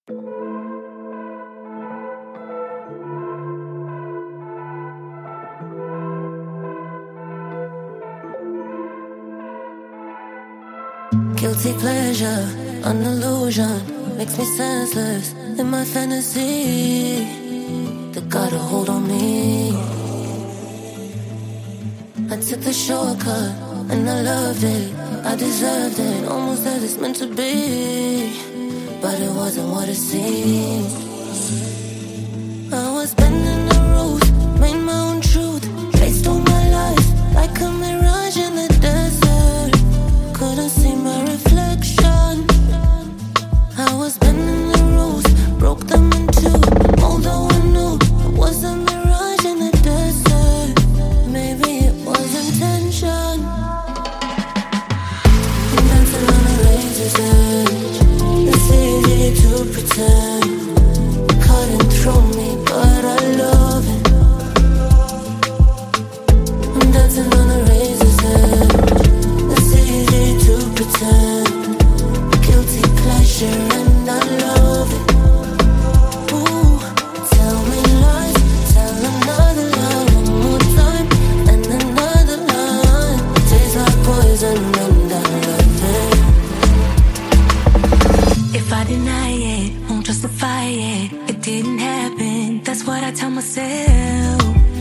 Guilty pleasure, an illusion, makes me senseless in my fantasy. They got a hold on me. I took the shortcut and I loved it. I deserved it, almost as it's meant to be. But it wasn't what it seemed. I was bending the rules, made my own truth, traced all my life like a mirage in the desert. Couldn't see my reflection. I was bending the rules, broke them in two. Although I knew it was a mirage in the desert, maybe it was intention. I'm dancing on a razor's edge. It's easy to pretend. Cutting through me, but I love it. I'm dancing on a razor's edge. It's easy to pretend. Guilty pleasure and I love it. Ooh, tell me lies, tell another lie one more time, and another line. Tastes like poison and I love it. If I deny it, won't justify it. It didn't happen, that's what I tell myself.